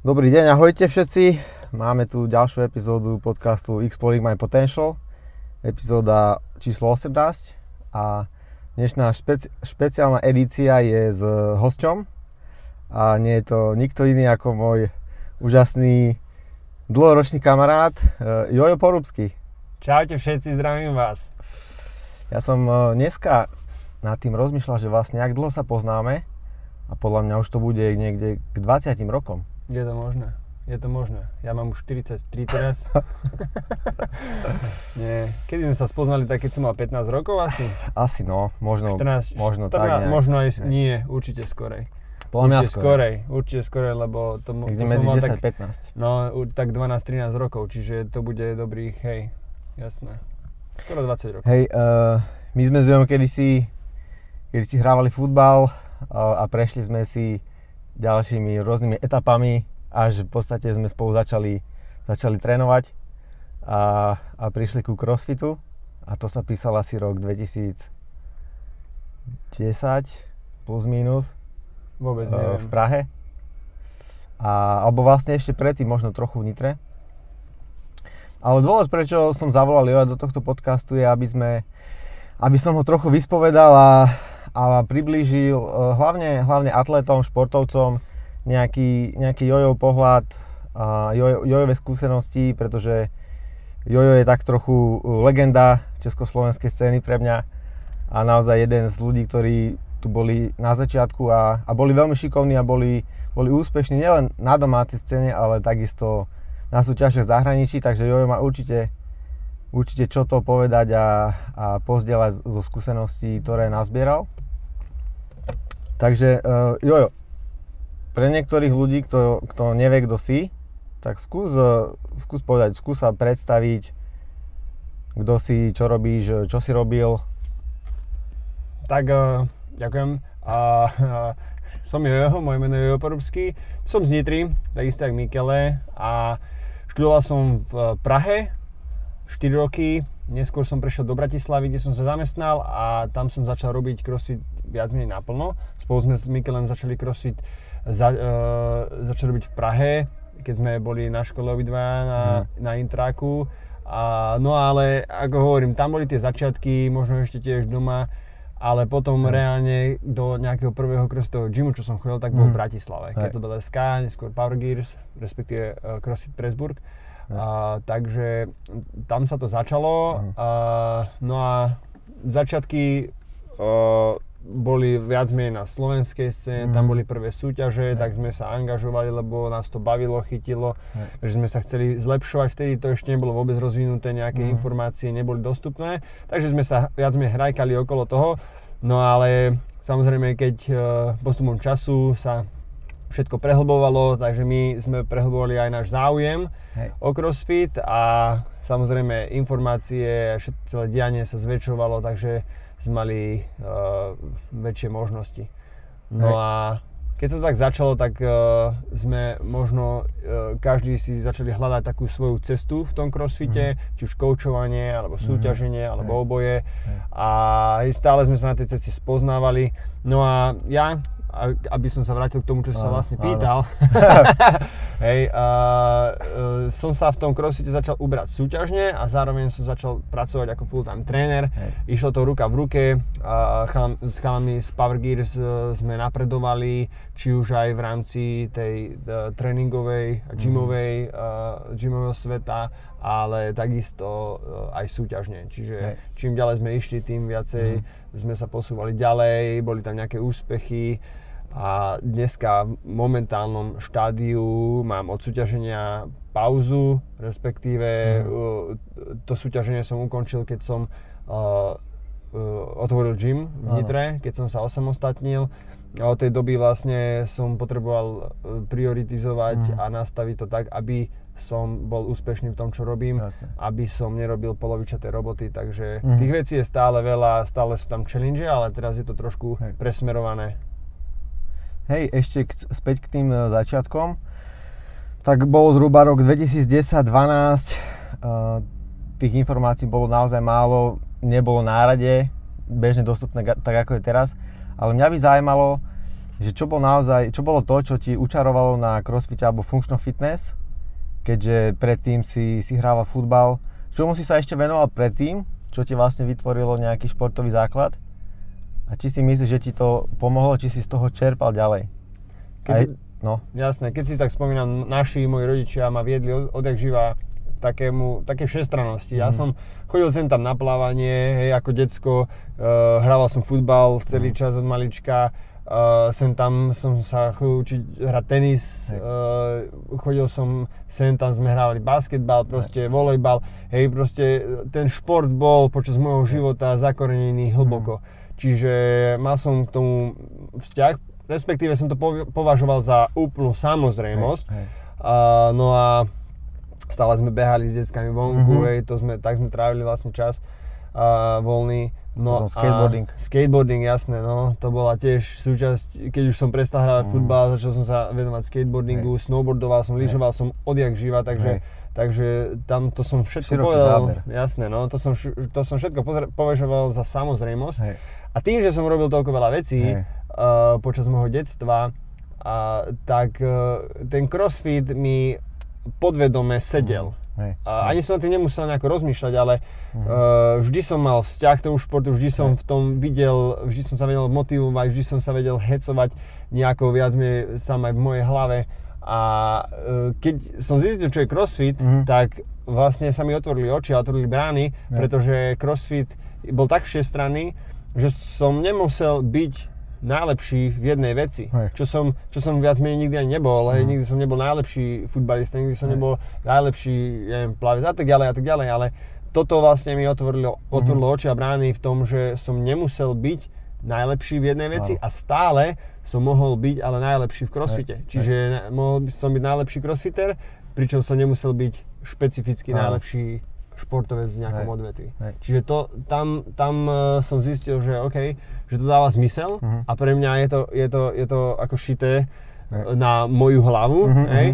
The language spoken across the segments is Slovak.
Dobrý deň, ahojte všetci. Máme tu ďalšiu epizódu podcastu Exploring My Potential, epizóda číslo 18 a dnešná špeciálna edícia je s hosťom a nie je to nikto iný ako môj úžasný dlhoročný kamarát Jojo Porúbsky. Čaute všetci, zdravím vás. Ja som dneska nad tým rozmýšľal, že vlastne jak dlho sa poznáme a podľa mňa už to bude niekde k 20 rokom. Je to možné. Ja mám už 43 teraz. Nie. Kedy sme sa spoznali, tak keď som mal 15 rokov asi? Asi no, možno 14, tak nejak. Možno aj nie, určite skorej. Určite skorej, lebo to som mal tak 10-15. No, tak 12-13 rokov, čiže to bude dobrých, hej, jasné. Skoro 20 rokov. Hej, my sme s Jojom kedysi hrávali futbal a prešli sme si ďalšími rôznymi etapami, až v podstate sme spolu začali trénovať a prišli ku crossfitu a to sa písal asi rok 2010 plus minus. Vôbec neviem. V Prahe. Alebo vlastne ešte predtým, možno trochu v Nitre. Ale dôvod, prečo som zavolal Joja do tohto podcastu je, aby som ho trochu vyspovedal a priblížil hlavne atlétom, športovcom nejaký Jojov pohľad a Jojové skúsenosti, pretože Jojo je tak trochu legenda československej scény pre mňa a naozaj jeden z ľudí, ktorí tu boli na začiatku a boli veľmi šikovní a boli úspešní nielen na domácej scéne, ale takisto na súťažiach v zahraničí, takže Jojo má určite čo to povedať a pozdieľať zo skúseností, ktoré nazbieral. Takže Jojo, pre niektorých ľudí, kto nevie, kto si, tak skús povedať, skús sa predstaviť, kto si, čo robíš, čo si robil. Tak, ďakujem. Som Jojo, moje meno je Jojo Porúbsky. Som z Nitry, takisto jak Mikele a študoval som v Prahe 4 roky. Neskôr som prešiel do Bratislavy, kde som sa zamestnal a tam som začal robiť crossfit viac menej naplno. Spolu sme s Mikelem začali crossfit začali robiť v Prahe, keď sme boli na škole obidvaja na intráku. No ale ako hovorím, tam boli tie začiatky, možno ešte tiež doma, ale potom reálne do nejakého prvého crossfitového gymu, čo som chodil, tak bol v Bratislave. Kettlebell SK, neskôr Power Gears, respektíve CrossFit Pressburg. Takže tam sa to začalo. No a začiatky boli viac menej na slovenskej scéne, tam boli prvé súťaže, tak sme sa angažovali, lebo nás to bavilo, chytilo, že sme sa chceli zlepšovať, vtedy to ešte nebolo vôbec rozvinuté, nejaké informácie neboli dostupné, takže sme sa viac menej hrajkali okolo toho, no ale samozrejme, keď postupom času sa všetko prehlbovalo, takže my sme prehlbovali aj náš záujem o CrossFit a samozrejme informácie, celé dianie sa zväčšovalo, takže sme mali väčšie možnosti. No a keď sa to tak začalo, tak sme možno každý si začali hľadať takú svoju cestu v tom crossfite, či už koučovanie, alebo súťaženie, alebo oboje. A stále sme sa na tej ceste spoznávali. No a ja, aby som sa vrátil k tomu, čo si sa vlastne pýtal, som sa v tom crossfite začal uberať súťažne a zároveň som začal pracovať ako full-time tréner. Išlo to ruka v ruke, s chalami z Power Gears sme napredovali, či už aj v rámci tej tréningovej a gymového sveta, ale takisto aj súťažne. Čiže čím ďalej sme išli, tým viacej sme sa posúvali ďalej, boli tam nejaké úspechy. A dneska v momentálnom štádiu mám od súťaženia pauzu, respektíve to súťaženie som ukončil, keď som otvoril gym v Nitre, keď som sa osamostatnil. A od tej doby vlastne som potreboval prioritizovať a nastaviť to tak, aby som bol úspešný v tom, čo robím, aby som nerobil polovičaté roboty, takže tých vecí je stále veľa, stále sú tam challenge, ale teraz je to trošku presmerované. Hej, ešte späť k tým začiatkom. Tak bolo zhruba rok 2010-12, tých informácií bolo naozaj málo, nebolo na rade, bežne dostupné tak ako je teraz. Ale mňa by zaujímalo, že čo bolo to, čo ti učarovalo na crossfite alebo functional fitness, keďže predtým si hrával futbal. Čomu si sa ešte venoval predtým, čo ti vlastne vytvorilo nejaký športový základ? A či si myslíš, že ti to pomohlo, či si z toho čerpal ďalej? Jasné, keď si tak spomínam, moji rodičia ma viedli odjak živa také všestrannosti. Ja som chodil sem tam na plávanie, hej, ako decko, hrával som futbal celý čas od malička, sem tam som sa chodil učiť hrať tenis, chodil som, sem tam sme hrávali basketbal, proste volejbal, hej, proste ten šport bol počas môjho života zakorenený hlboko. Čiže mal som k tomu vzťah, respektíve som to považoval za úplnú samozrejmosť. No a stále sme behali s deckami vonku, tak sme trávili vlastne čas voľný. No skateboarding. Skateboarding, jasné, no. To bola tiež súčasť, keď už som prestal hrávať futbal, začal som sa venovať skateboardingu, snowboardoval som, lyžoval som odjak živa, takže tam to som všetko široký povedal. Záber. Jasné, no. To som všetko považoval za samozrejmosť. A tým, že som robil toľko veľa vecí počas môjho detstva, tak ten crossfit mi podvedome sedel. Ani som na tým nemusel nejako rozmýšľať, ale vždy som mal vzťah k tomu športu, vždy som v tom videl, vždy som sa vedel motivovať, vždy som sa vedel hecovať nejako viac sám aj v mojej hlave. A keď som zistil, čo je crossfit, tak vlastne sa mi otvorili oči a otvorili brány, pretože crossfit bol tak všestranný, že som nemusel byť najlepší v jednej veci, čo som viac menej nikdy ani nebol, nikdy som nebol najlepší futbalista, nikdy som nebol najlepší, plavec a tak ďalej, ale toto vlastne mi otvorilo oči a brány v tom, že som nemusel byť najlepší v jednej veci a stále som mohol byť ale najlepší v crossfite. Čiže mohol som byť najlepší crossfitter, pričom som nemusel byť špecificky najlepší športovec v nejakom odvetví. Čiže tam som zistil, že OK, že to dáva zmysel a pre mňa je to ako šité na moju hlavu.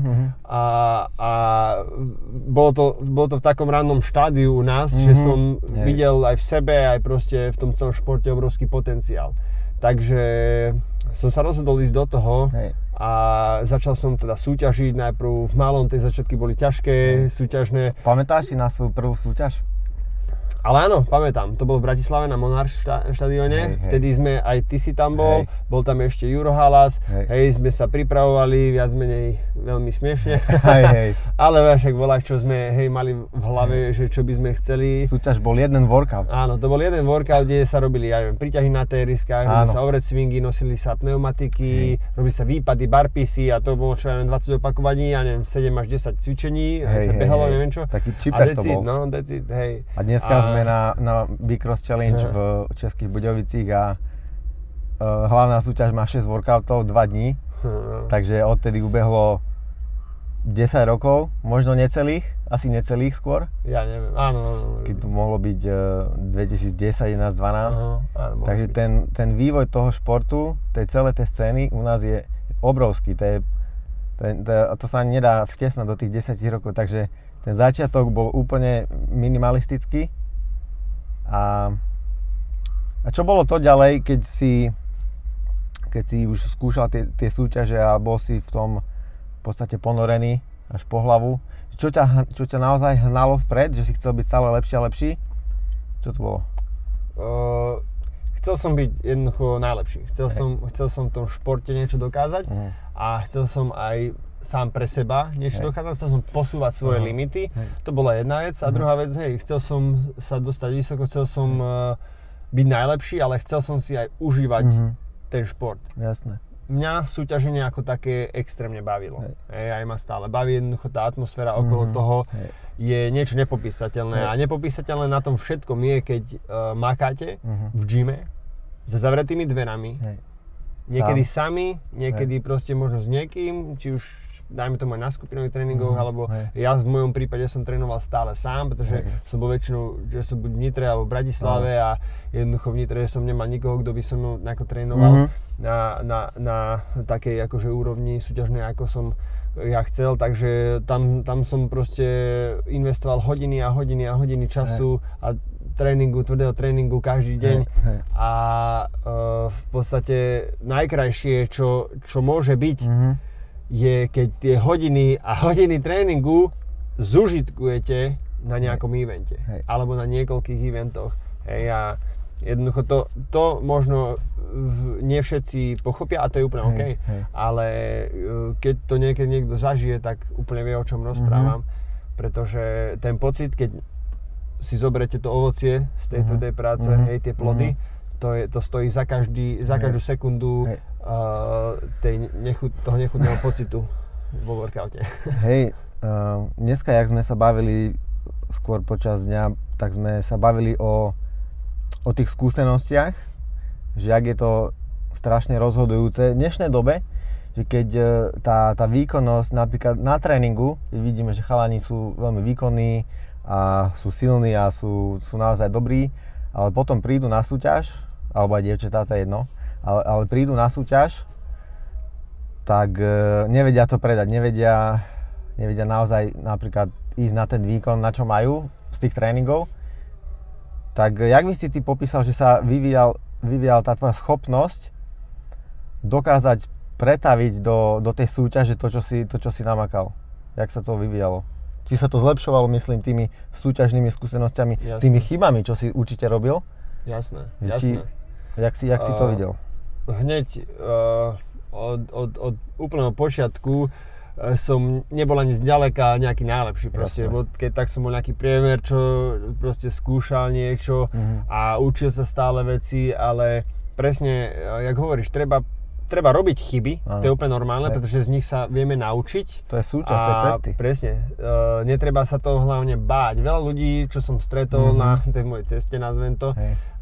A bolo to v takom rannom štádiu u nás, že som videl aj v sebe, aj proste v tom celom športe obrovský potenciál. Takže som sa rozhodol ísť do toho a začal som teda súťažiť. Najprv v malom, tie začiatky boli ťažké, súťažné. Pamätáš si na svoju prvú súťaž? Ale áno, pamätám, to bolo v Bratislave na Monarch štadióne, vtedy sme, aj ty si tam bol tam ešte Juro Halas, sme sa pripravovali, viac menej veľmi smiešne, ale však volá, čo sme mali v hlave, že čo by sme chceli. Súťaž bol jeden workout. Áno, to bol jeden workout, kde sa robili, príťahy na teriskách, robili sa overhead swingy, nosili sa pneumatiky, robili sa výpady, barpisy a to bolo čo 20 opakovaní, 7 až 10 cvičení, sa behalo, neviem čo. Taký číper to bol. No, decid, hej. A dneska sme na Bicross Challenge v Českých Budějovicích a hlavná súťaž má 6 workoutov, 2 dní, takže odtedy ubehlo 10 rokov, možno necelých, asi necelých skôr. Ja neviem, áno. Keď to mohlo byť 2010, 11, 12. Takže ten vývoj toho športu, celé tej scény u nás je obrovský. To sa nedá vtesnať do tých 10 rokov, takže ten začiatok bol úplne minimalistický. A čo bolo to ďalej, keď si už skúšal tie súťaže a bol si v tom v podstate ponorený až po hlavu? Čo ťa naozaj hnalo vpred, že si chcel byť stále lepší a lepší? Čo to bolo? Chcel som byť jednoducho najlepší. Chcel som v tom športe niečo dokázať a chcel som aj sám pre seba niečo dokázať, chcel som posúvať svoje limity. To bola jedna vec. A druhá vec, chcel som sa dostať vysoko, chcel som byť najlepší, ale chcel som si aj užívať ten šport. Jasné. Mňa súťaženie ako také extrémne bavilo. Aj ma stále baví, jednoducho tá atmosféra okolo toho je niečo nepopísateľné. A nepopísateľné na tom všetkom je, keď makáte v gyme za zavretými dverami. Niekedy sami, niekedy proste možno s niekým, či už dajme tomu aj na skupinových tréningoch, alebo ja v mojom prípade som trénoval stále sám, pretože som bol väčšinou, že som buď v Nitre alebo v Bratislave a jednoducho v Nitre som nemal nikoho, kto by so mnou nejako trénoval na takej akože úrovni súťažnej, ako som ja chcel, takže tam som proste investoval hodiny a hodiny a hodiny času a tvrdého tréningu každý deň a v podstate najkrajšie, čo môže byť, je keď tie hodiny a hodiny tréningu zužitkujete na nejakom evente alebo na niekoľkých eventoch. A jednoducho to možno nie všetci pochopia a to je úplne OK, ale keď to niekedy niekto zažije, tak úplne vie, o čom rozprávam, pretože ten pocit, keď si zoberete to ovocie z tej tvrdej práce, tie plody, to stojí za každú sekundu toho nechutného pocitu vo workoute. Dneska, jak sme sa bavili skôr počas dňa, tak sme sa bavili o tých skúsenostiach, že jak je to strašne rozhodujúce v dnešnej dobe, že keď tá výkonnosť napríklad na tréningu, keď vidíme, že chalani sú veľmi výkonní a sú silní a sú naozaj dobrí, ale potom prídu na súťaž, alebo aj dievčatá, to je jedno, ale prídu na súťaž, tak nevedia to predať, nevedia naozaj napríklad ísť na ten výkon, na čo majú z tých tréningov. Tak jak by si ty popísal, že sa vyvíjal tá tvoja schopnosť dokázať pretaviť do tej súťaže to, čo si namakal? Jak sa to vyvíjalo? Či sa to zlepšovalo, myslím, tými súťažnými skúsenosťami, tými chybami, čo si určite robil? Jasné. Jak si to videl? Hneď od úplného počiatku som nebol ani zďaleka nejaký najlepší proste, lebo keď tak som bol nejaký priemer, čo proste skúšal niečo a učil sa stále veci, ale presne, jak hovoríš, treba robiť chyby, to je úplne normálne, pretože z nich sa vieme naučiť. To je súčasť tej cesty. Presne, netreba sa toho hlavne báť. Veľa ľudí, čo som stretol na tej mojej ceste, nazvem to,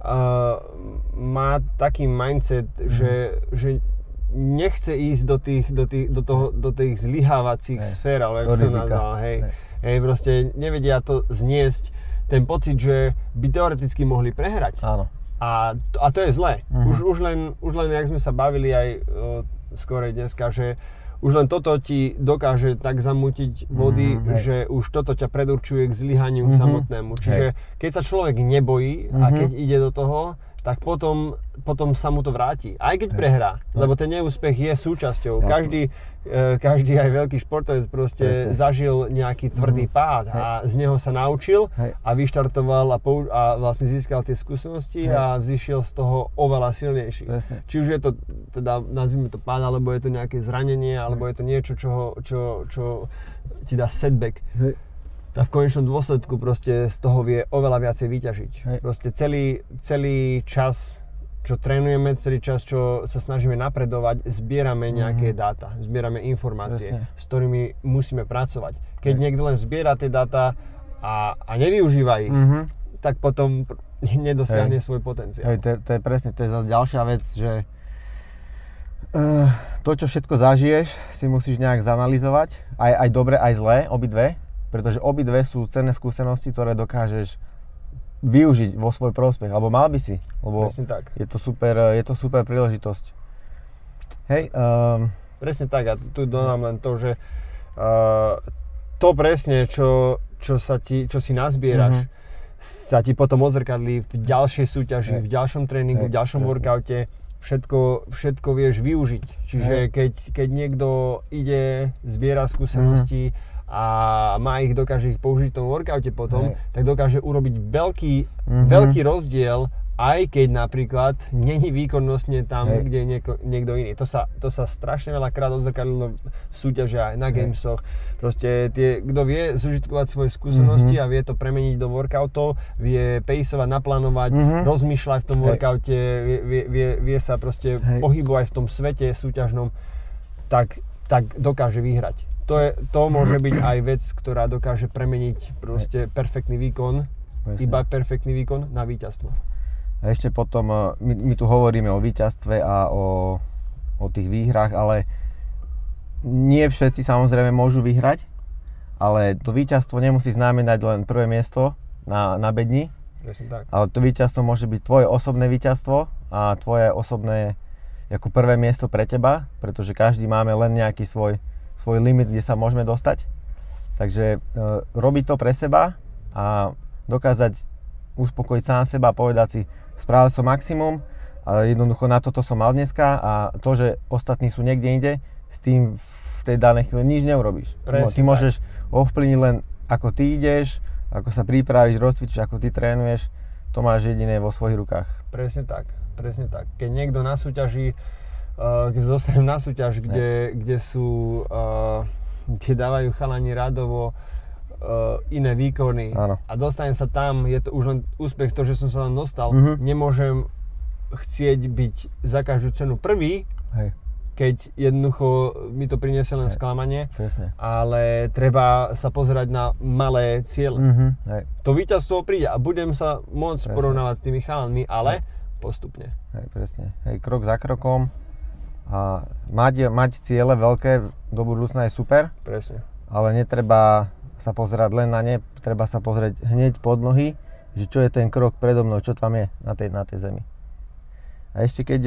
má taký mindset, že nechce ísť do tých zlyhávacích sfér, ale ako som nazval, proste nevedia to zniesť, ten pocit, že by teoreticky mohli prehrať. Áno. A to je zlé. Už len, jak sme sa bavili aj skorej dneska, že už len toto ti dokáže tak zamútiť vody, že už toto ťa predurčuje k zlyhaniu samotnému. Čiže keď sa človek nebojí a keď ide do toho, tak potom sa mu to vráti. Aj keď prehrá, lebo ten neúspech je súčasťou. Každý aj veľký športovec proste zažil nejaký tvrdý pád a z neho sa naučil a vyštartoval a vlastne získal tie skúsenosti a vzýšiel z toho oveľa silnejší. Či už je to, teda nazvime to pád, alebo je to nejaké zranenie, alebo je to niečo, čo ti dá setback. Tak v konečnom dôsledku proste z toho vie oveľa viacej vyťažiť. Proste celý čas, čo trénujeme, celý čas, čo sa snažíme napredovať, zbierame nejaké dáta, zbierame informácie, s ktorými musíme pracovať. Keď niekto len zbiera tie dáta a nevyužíva ich, tak potom nedosiahne svoj potenciál. To je presne, to je zase ďalšia vec, že to, čo všetko zažiješ, si musíš nejak zanalizovať, aj dobre, aj zlé, obidve. Pretože obidve sú cenné skúsenosti, ktoré dokážeš využiť vo svoj prospech, alebo mal by si, lebo tak. Je to super príležitosť. Presne tak, a tu dodám len to, že to presne, čo si nazbieraš, sa ti potom odzrkadlí v ďalšej súťaži, v ďalšom tréningu, v ďalšom workoute, všetko vieš využiť. Čiže keď niekto ide, zbiera skúsenosti a dokáže ich použiť v tom workoute potom, tak dokáže urobiť veľký rozdiel, aj keď napríklad není výkonnostne tam, kde je niekto iný. To sa strašne veľakrát odzrkadlilo v súťažiach, na gamesoch. Proste kto vie zužitkovať svoje skúsenosti a vie to premeniť do workoutov, vie paceovať, naplánovať, rozmýšľať v tom workoute, vie sa proste pohybovať v tom svete súťažnom, tak dokáže vyhrať. To môže byť aj vec, ktorá dokáže premeniť proste perfektný výkon, iba perfektný výkon na víťazstvo. A ešte potom, my tu hovoríme o víťazstve a o tých výhrách, ale nie všetci samozrejme môžu vyhrať, ale to víťazstvo nemusí znamenať len prvé miesto na bedni, ale to víťazstvo môže byť tvoje osobné víťazstvo a tvoje osobné ako prvé miesto pre teba, pretože každý máme len nejaký svoj limit, kde sa môžeme dostať. Takže robiť to pre seba a dokázať uspokojiť sám seba a povedať si, spravil som maximum, ale jednoducho na toto som mal dneska a to, že ostatní sú niekde inde, s tým v tej danej chvíli nič neurobíš. Ty môžeš ovplyvniť len ako ty ideš, ako sa pripravíš, rozcvičíš, ako ty trénuješ, to máš jediné vo svojich rukách. Presne tak. Keď niekto na súťaži, keď zostanem na súťaž, kde dávajú chalani radovo iné výkony a dostanem sa tam, je to už len úspech to, že som sa tam dostal. Nemôžem chcieť byť za každú cenu prvý, keď jednoducho mi to priniesie len sklamanie, ale treba sa pozerať na malé ciele. To víťazstvo príde a budem sa môcť porovnávať s tými chalanmi, ale postupne. Presne. Krok za krokom a mať ciele veľké do budúcna je super. Presne. Ale netreba sa pozerať len na ne, treba sa pozrieť hneď pod nohy, že čo je ten krok predo mnou, čo tam je na tej zemi. A ešte keď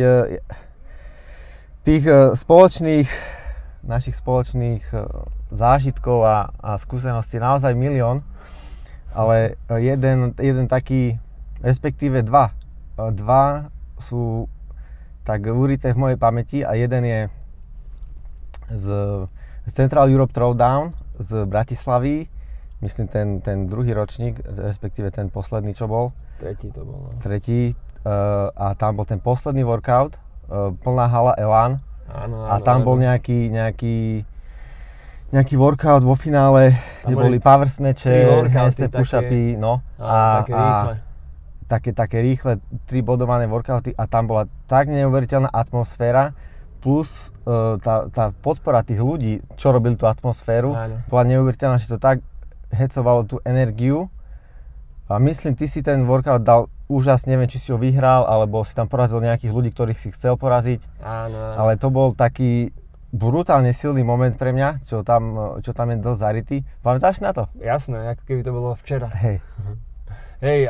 tých našich spoločných zážitkov a skúseností naozaj milión, ale jeden taký, respektíve dva sú tak urité v mojej pamäti a jeden je z Central Europe Throwdown z Bratislavy, myslím ten druhý ročník, respektíve ten posledný, čo bol. Tretí to bol. Tretí a tam bol ten posledný workout, plná hala Elan. Áno, a tam bol nejaký workout vo finále, kde boli power snatche, handstand push-upy, také rýchle 3 bodované workouty a tam bola tak neuveriteľná atmosféra, plus tá podpora tých ľudí, čo robili tú atmosféru, bola neuveriteľná, že to tak hecovalo tú energiu. A myslím, ty si ten workout dal úžasne, neviem, či si ho vyhral, alebo si tam porazil nejakých ľudí, ktorých si chcel poraziť. Áno. Ale to bol taký brutálne silný moment pre mňa, čo tam je dosť zarytý. Pamätáš na to? Jasné, ako keby to bolo včera. Hej,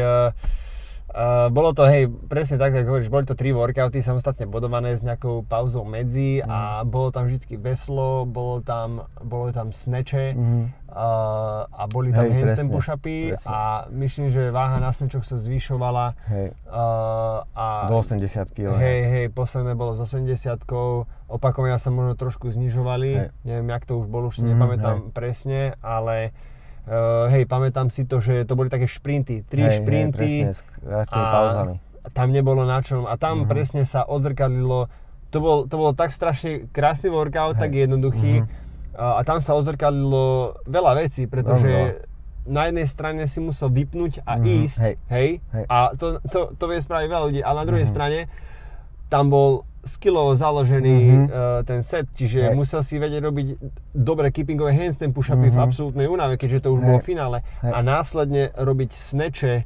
bolo to, presne tak, ako hovoríš, boli to 3 workouty samostatne bodované s nejakou pauzou medzi a bolo tam vždycky veslo, bolo tam snatche a boli tam handstand push-upy a myslím, že váha na snatchoch sa zvyšovala do 80 kg. Posledné bolo s 80-kou, opakovania sa možno trošku znižovali, neviem, jak to už bolo, už si nepamätám presne, ale pamätám si to, že to boli také šprinty, 3 šprinty presne, s pauzami. Tam nebolo na čom a tam presne sa odzrkadlilo, to bolo tak strašne krásny workout, tak jednoduchý a tam sa odzrkadlilo veľa vecí, pretože na jednej strane si musel vypnúť a ísť, a to vie spraviť veľa ľudí, ale na druhej strane tam bol skillovo založený ten set, čiže musel si vedieť robiť dobre keepingové handstand push-upy v absolútnej únave, keďže to už bolo v finále a následne robiť snatche,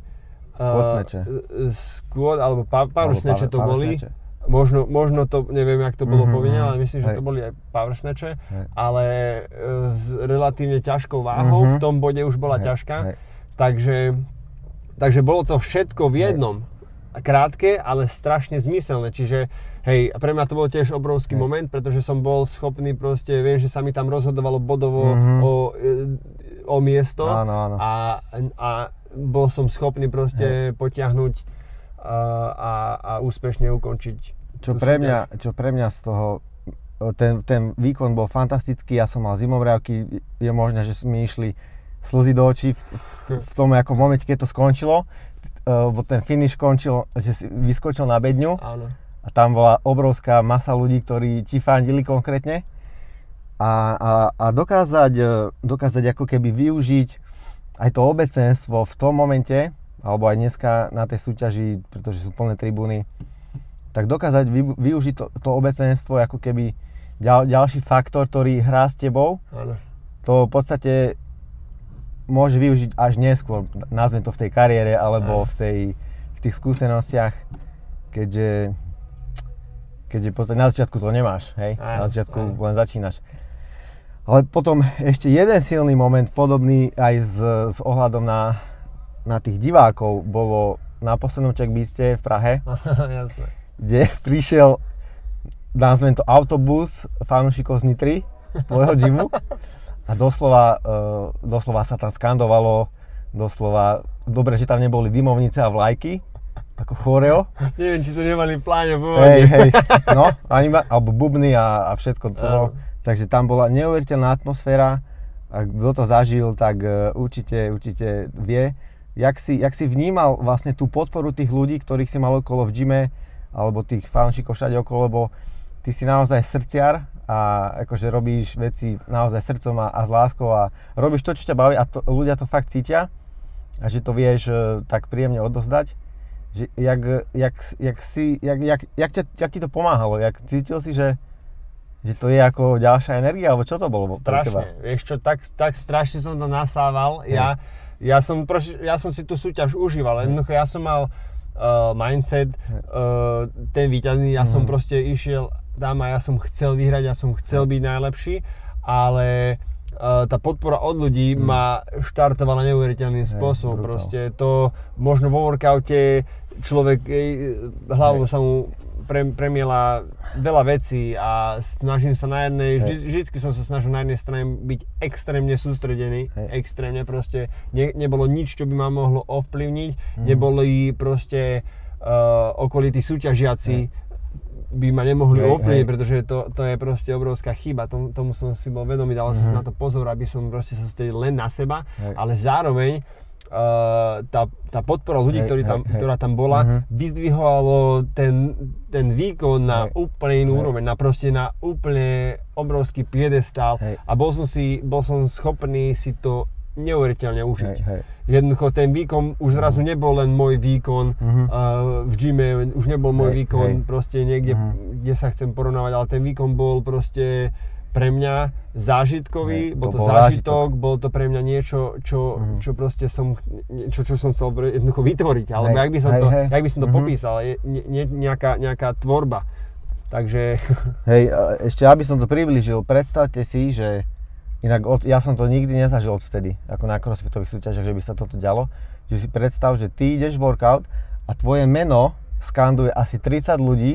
squat alebo power snatche to boli. Možno to, neviem, jak to bolo povinné, ale myslím, že to boli aj power snatche, ale s relatívne ťažkou váhou, v tom bode už bola ťažká, takže bolo to všetko v jednom. Krátke, ale strašne zmyselné, čiže pre mňa to bol tiež obrovský moment, pretože som bol schopný proste, viem, že sa mi tam rozhodovalo bodovo o miesto a bol som schopný proste potiahnuť a úspešne ukončiť čo pre mňa z toho, ten výkon bol fantastický, ja som mal zimomriavky, je možné, že mi išli slzy do očí v tom ako momente, keď to skončilo. Bo ten finish končil, že si vyskočil na bedňu. Áno. A tam bola obrovská masa ľudí, ktorí ti fandili konkrétne a dokázať ako keby využiť aj to obecenstvo v tom momente, alebo aj dneska na tej súťaži, pretože sú plné tribúny, tak dokázať využiť to obecenstvo ako keby ďalší faktor, ktorý hrá s tebou. Áno. To v podstate môže využiť až neskôr, nazvem to v tej kariére alebo v tých skúsenostiach, keďže v podstate na začiatku to nemáš, na začiatku len začínaš. Ale potom ešte jeden silný moment, podobný aj s ohľadom na tých divákov, bolo na poslednom checkbeaste v Prahe, kde prišiel, nazvem to, autobus fanúšikov z Nitry, z tvojho gymu. A doslova sa tam skandovalo doslova, dobre, že tam neboli dymovnice a vlajky, ako choreo. Neviem, či to nemali v pláne pôvodne. Hej, no, alebo bubny a všetko to. Takže tam bola neuveriteľná atmosféra a kto to zažil, tak určite vie. Jak si vnímal vlastne tú podporu tých ľudí, ktorých si mal okolo v gyme, alebo tých fanúšikov všade okolo, lebo ty si naozaj srdciar a akože robíš veci naozaj srdcom a s láskou a robíš to, čo ťa baví a ľudia to fakt cítia a že to vieš tak príjemne odozdať. Že jak ti to pomáhalo? Jak cítil si, že to je ako ďalšia energia, alebo čo to bolo pre teba? Strašne, vieš čo, tak strašne som to nasával. Ja som si tú súťaž užíval, jednoducho ja som mal mindset, ten víťazný, ja som proste išiel tam a ja som chcel vyhrať, ja som chcel byť najlepší, ale tá podpora od ľudí ma štartovala neuveriteľným spôsobom. Proste to možno vo workoute človek hlavou sa mu premiela veľa vecí a snažím sa na jednej, vždycky som sa snažil na jednej strane byť extrémne sústredený, extrémne proste, nebolo nič, čo by ma mohlo ovplyvniť, neboli proste okolití súťažiaci by ma nemohli ovplyvniť, pretože to je proste obrovská chyba, tomu som si bol vedomý, dal som si na to pozor, aby som proste sa sústredil len na seba, ale zároveň tá podpora ľudí, ktorá tam bola, vyzdvihovalo ten výkon na úplne inú úroveň, na úplne obrovský piedestál a bol som schopný si to neuveriteľne užiť. Jednoducho ten výkon už zrazu nebol len môj výkon v gyme, už nebol môj výkon proste niekde, kde sa chcem porovnávať, ale ten výkon bol proste pre mňa zážitkový, bol to zážitok, bolo to pre mňa niečo, čo proste som chcel jednoducho vytvoriť, alebo jak by som to popísal, nejaká tvorba. Takže... Hej, ešte aby som to priblížil, predstavte si, že inak ja som to nikdy nezažil odvtedy, ako na crossfitových súťažiach, že by sa toto dialo, že si predstav, že ty ideš workout a tvoje meno skanduje asi 30 ľudí,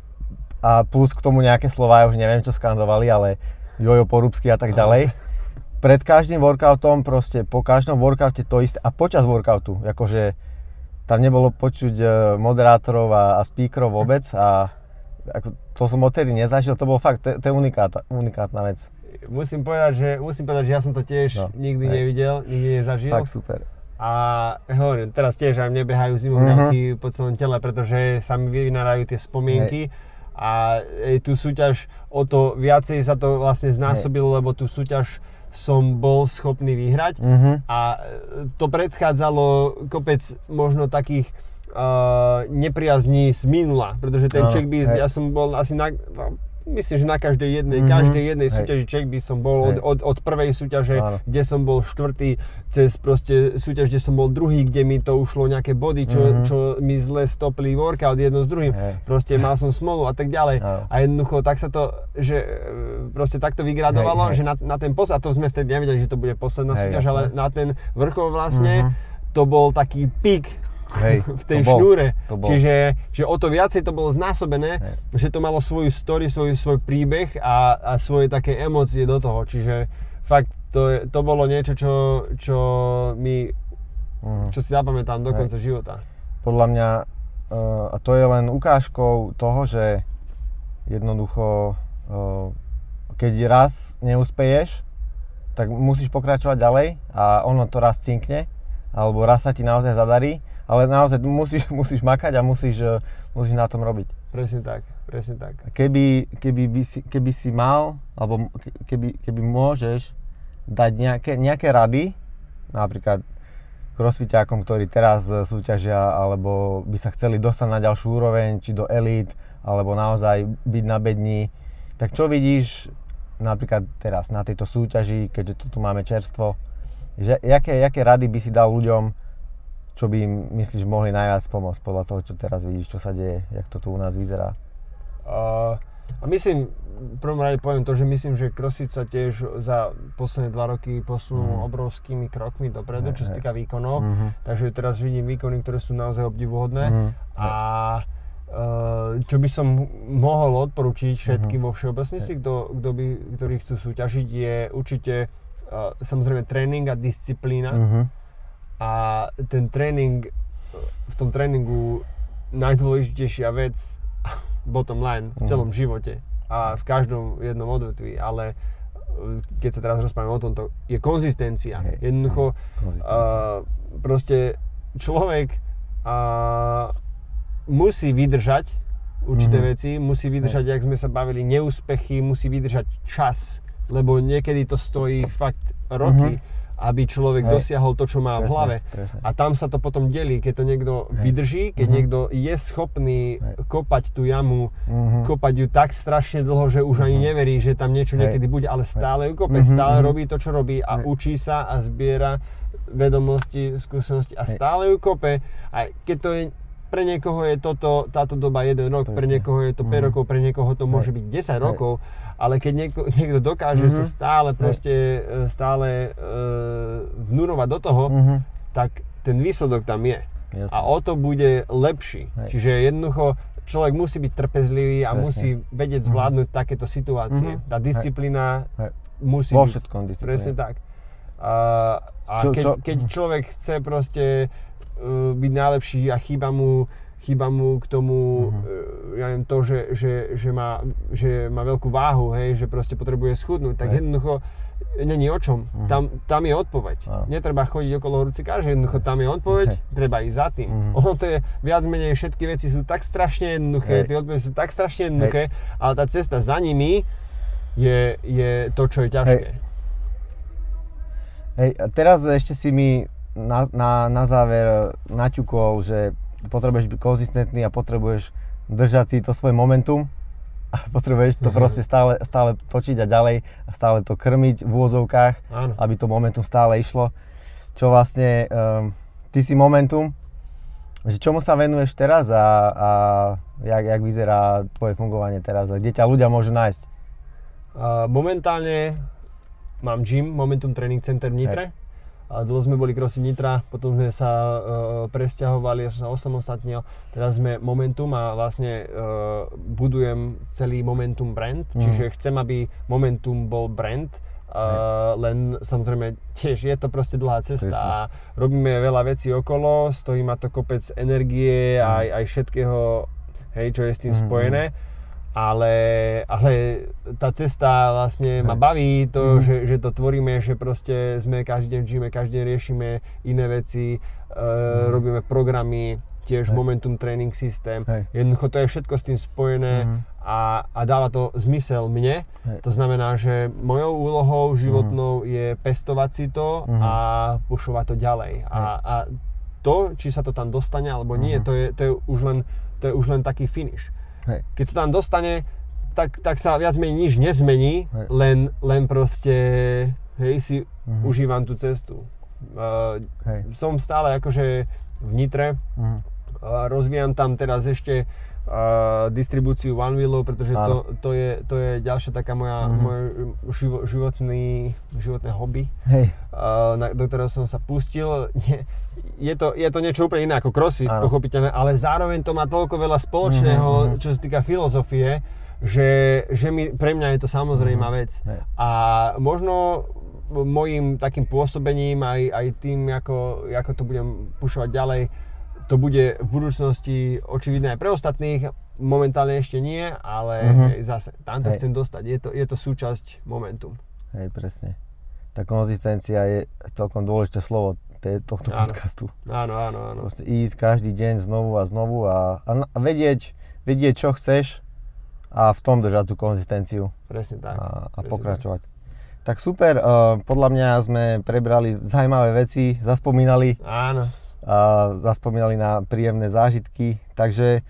a plus k tomu nejaké slová, ja už neviem, čo skandovali, ale Jojo Porúbsky a tak ďalej. Pred každým workoutom, proste po každom workoute to isté a počas workoutu, akože tam nebolo počuť moderátorov a speakerov vôbec a ako, to som odtedy nezažil, to bol fakt, to je unikátna vec. Musím povedať, že ja som to tiež nikdy nevidel, nikdy nezažil. Fakt super. A hovorím, teraz tiež aj mne behajú zimovňavky po celom tele, pretože sa mi vynárajú tie spomienky. A tú súťaž o to viacej sa to vlastne znásobilo, lebo tú súťaž som bol schopný vyhrať a to predchádzalo kopec možno takých nepriazní z minula, pretože ten checkbeast, ja som bol asi myslím, že na každej jednej súťaži checkbeast som bol od prvej súťaže, kde som bol štvrtý, cez proste súťaž, kde som bol druhý, kde mi to ušlo nejaké body, čo mi zle stopli workout jedno s druhým, proste mal som smolu a tak ďalej a jednoducho tak sa to, že proste takto vygradovalo, že na ten a to sme vtedy nevedeli, že to bude posledná súťaž, ale na ten vrchol vlastne to bol taký pík v tej šnúre. Čiže o to viacej to bolo znásobené, že to malo svoju story, svoj príbeh a svoje také emócie do toho. Čiže fakt to bolo niečo, čo si zapamätám do konca života. Podľa mňa a to je len ukážkou toho, že jednoducho keď raz neúspeješ, tak musíš pokračovať ďalej a ono to raz cinkne, alebo raz sa ti naozaj zadarí. Ale naozaj musíš makať a musíš na tom robiť. Presne tak. Keby si mal, alebo keby môžeš dať nejaké rady, napríklad crossfitiakom, ktorí teraz súťažia, alebo by sa chceli dostať na ďalšiu úroveň, či do elite, alebo naozaj byť na bedni, tak čo vidíš napríklad teraz na tejto súťaži, keďže to tu máme čerstvo, že jaké rady by si dal ľuďom, čo by im, myslíš, mohli najviac pomôcť podľa toho, čo teraz vidíš, čo sa deje, jak to tu u nás vyzerá? A myslím, v prvom rade poviem to, že myslím, že CrossFit sa tiež za posledné 2 roky posunul obrovskými krokmi dopredu, čo sa týka výkonov. Takže teraz vidím výkony, ktoré sú naozaj obdivuhodné. A čo by som mohol odporučiť všetkým vo všeobecnosti, ktorí chcú súťažiť, je určite samozrejme tréning a disciplína. A ten tréning, v tom tréningu najdôležitejšia vec, bottom line, v celom živote a v každom jednom odvetví, ale keď sa teraz rozprávame o tomto, je konzistencia. Jednoducho, proste človek musí vydržať určité veci, musí vydržať, jak sme sa bavili, neúspechy, musí vydržať čas, lebo niekedy to stojí fakt roky, aby človek dosiahol to, čo má v hlave. Presne. A tam sa to potom delí, keď to niekto vydrží, keď niekto je schopný kopať tú jamu, kopať ju tak strašne dlho, že už ani neverí, že tam niečo niekedy bude, ale stále ju kope, stále robí to, čo robí a učí sa a zbiera vedomosti, skúsenosti a stále ju kope. A keď to je, pre niekoho je táto doba 1 rok, pre niekoho je to 5 rokov, pre niekoho to môže byť 10 rokov, ale keď niekto dokáže sa stále vnurovať do toho, tak ten výsledok tam je. Jasne. A o to bude lepší. Čiže jednoducho človek musí byť trpezlivý a musí vedieť zvládnuť takéto situácie. Tá disciplína musí vo byť. všetkom disciplína. Presne tak. Keď človek chce proste byť najlepší a chýba mu k tomu, ja neviem, to, že má veľkú váhu, hej, že proste potrebuje schudnúť, tak jednoducho není o čom. Tam je odpoveď. Netreba chodiť okolo horúci kaže, jednoducho tam je odpoveď, treba ísť za tým. Ono to je viac menej, všetky veci sú tak strašne jednoduché, tie odpovede sú tak strašne jednoduché, ale tá cesta za nimi je to, čo je ťažké. Hej, a teraz ešte si mi na záver naťukol, že potrebuješ byť konzistentný a potrebuješ držať si to svoje momentum a potrebuješ to proste stále točiť a ďalej a stále to krmiť v úvozovkách, aby to momentum stále išlo. Čo vlastne, ty si momentum, že čomu sa venuješ teraz a jak vyzerá tvoje fungovanie teraz a kde ťa ľudia môžu nájsť? Momentálne mám gym, Momentum Training Center v Nitre. A dlho sme boli krosiť Nitra, potom sme sa presťahovali, ja som sa osamostatnil. Teraz sme Momentum a vlastne budujem celý Momentum brand, čiže chcem, aby Momentum bol brand, len samozrejme tiež je to proste dlhá cesta a robíme veľa vecí okolo, stojí ma to kopec energie aj všetkého, hej, čo je s tým spojené. Ale tá cesta vlastne ma baví, to, že to tvoríme, že proste sme každý deň v gyme, každý deň riešime iné veci, robíme programy, tiež Momentum Training System. Jednoducho to je všetko s tým spojené a dáva to zmysel mne. To znamená, že mojou úlohou životnou je pestovať si to a pušovať to ďalej. A to, či sa to tam dostane alebo nie, to je už len taký finish. Keď sa tam dostane, tak sa viac menej nič nezmení, len proste si užívam tú cestu. Som stále akože v Nitre, rozvíjam tam teraz ešte distribúciu One Wheelov, pretože to je ďalšia taká moje životné hobby, do ktorého som sa pustil. Je to niečo úplne iné ako crossfit, pochopiteľné, ale zároveň to má toľko veľa spoločného, čo sa týka filozofie, že pre mňa je to samozrejmá vec. A možno mojím takým pôsobením aj tým, ako to budem pušovať ďalej, to bude v budúcnosti očividné aj pre ostatných, momentálne ešte nie, ale zase tam to chcem dostať, je to súčasť Momentum. Hej, presne. Tá konzistencia je celkom dôležité slovo tohto podcastu. Áno. Proste ísť každý deň znovu a znovu a vedieť, čo chceš a v tom držať tú konzistenciu. Presne tak. A pokračovať. Tak super, podľa mňa sme prebrali zaujímavé veci, zaspomínali. Áno. Zaspomínali na príjemné zážitky, takže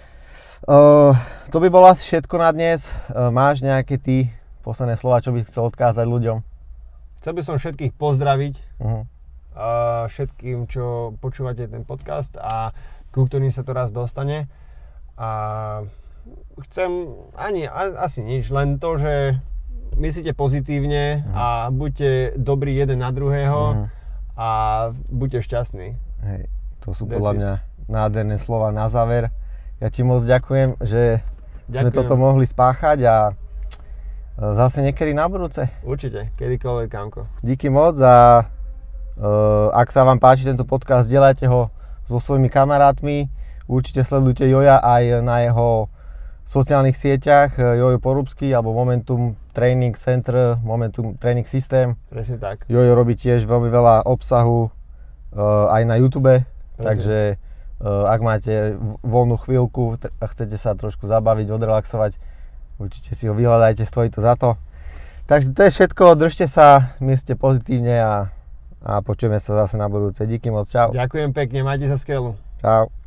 to by bolo asi všetko na dnes. Máš nejaké ty posledné slova, čo by chcel odkázať ľuďom? Chcel by som všetkých pozdraviť, všetkým, čo počúvate ten podcast a ku ktorým sa to raz dostane. A chcem asi nič, len to, že myslíte pozitívne a buďte dobrí jeden na druhého a buďte šťastní. Hej, to sú podľa mňa nádherné slova na záver. Ja ti moc ďakujem, že sme toto mohli spáchať a zase niekedy na budúce. Určite, kedykoľvek, Kamko. Díky moc a Ak sa vám páči tento podcast, zdieľajte ho so svojimi kamarátmi. Určite sledujte Joja aj na jeho sociálnych sieťach, Jojo Porubský alebo Momentum Training Center, Momentum Training System. Presne tak. Jojo robí tiež veľmi veľa obsahu aj na YouTube, takže ak máte voľnú chvíľku a chcete sa trošku zabaviť, odrelaxovať, určite si ho vyhľadajte, stojí to za to. Takže to je všetko, držte sa, myslíte pozitívne a počujeme sa zase na budúce. Díky moc, čau. Ďakujem pekne, majte sa skvelú. Čau.